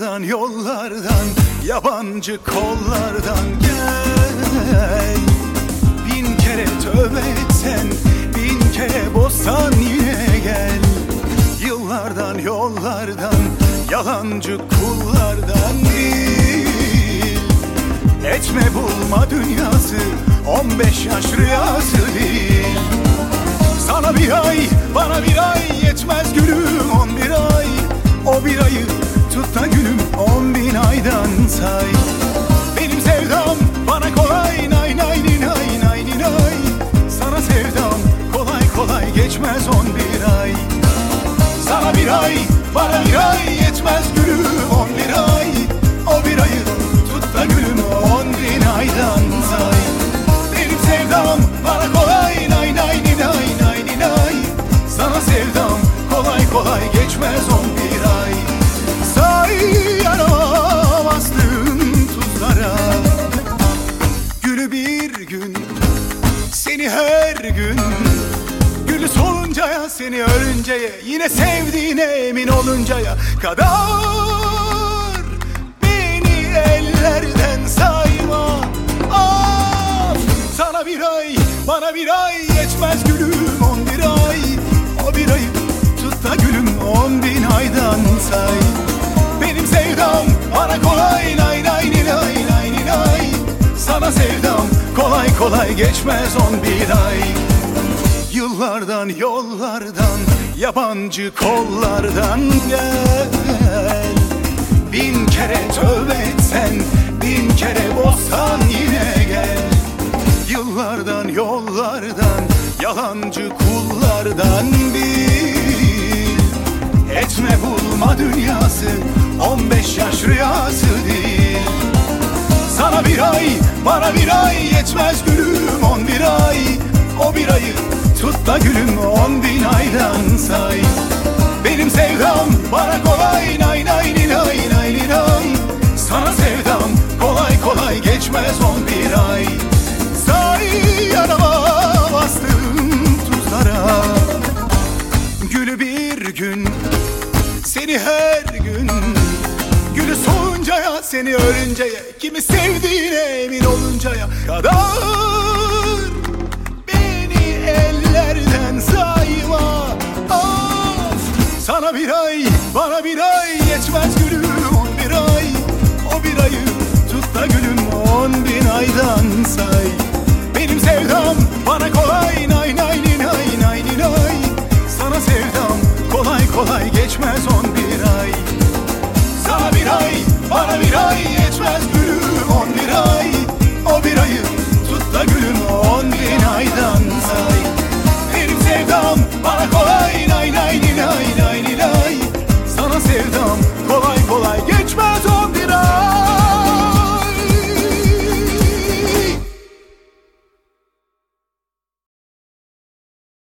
Yıllardan yollardan, yabancı kollardan gel. Bin kere tövbe etsen, bin kere bozsan yine gel. Yıllardan yollardan, yalancı kullardan değil. Etme bulma dünyası, 15 yaş rüyası değil. Sana bir ay, bana bir ay yetmez gülüm, 11 ay. O bir ayı tut da gülüm, 10.000 aydan say. Benim sevdam bana kolay, nay nay ni nay nay ni nay. Sana sevdam kolay kolay geçmez 11 ay. Sana bir ay, bana bir ay yetmez gülüm, 11 ay. O bir ayı tut da gülüm, 10.000 aydan say. Benim sevdam bana kolay, nay nay ni nay nay ni nay. Sana sevdam kolay kolay geçmez 11 ay. Sayamazdım tuzlara gülü bir gün, seni her gün. Gülü soluncaya, seni ölünceye, yine sevdiğine emin oluncaya kadar beni ellerden sayma. Of! Sana bir ay, bana bir ay yetmez gülüm, 11 ay. O bir ayı tut da gülüm, 10.000 aydan say. Benim sevdam bana kolay, nay nay ni nay nay ni nay. Sana sevdam kolay kolay geçmez 11 ay. Yıllardan yollardan, yabancı kollardan gel. Bin kere tövbe etsen, bin kere bozsan yine gel. Yıllardan yollardan, yalancı kullardan bil. Etme bulma dünyası, 15 yaş rüyası değil. Sana bir ay, bana bir ay yetmez gülüm, 11 ay. O bir ayı tut da gülüm, 10.000 aydan say. Benim sevdam bana kolay, nay nay ni nay nay ni nay. Sana sevdam kolay kolay geçmez 11 ay. Yanıma bastım tuzlara gülü bir gün, seni her gün. Gülü soluncaya, seni ölünceye, kimi sevdiğine emin oluncaya kadar beni ellerden sayma. Of! Sana bir ay, bana bir ay yetmez gülüm, 11 ay. O bir ayı tut da gülüm, 10.000 aydan say. Benim sevdam bana kolay, nay nay ni nay nay ni nay. Sana sevdam kolay kolay geçmez 11 ay. Sana bir ay, bana bir ay yetmez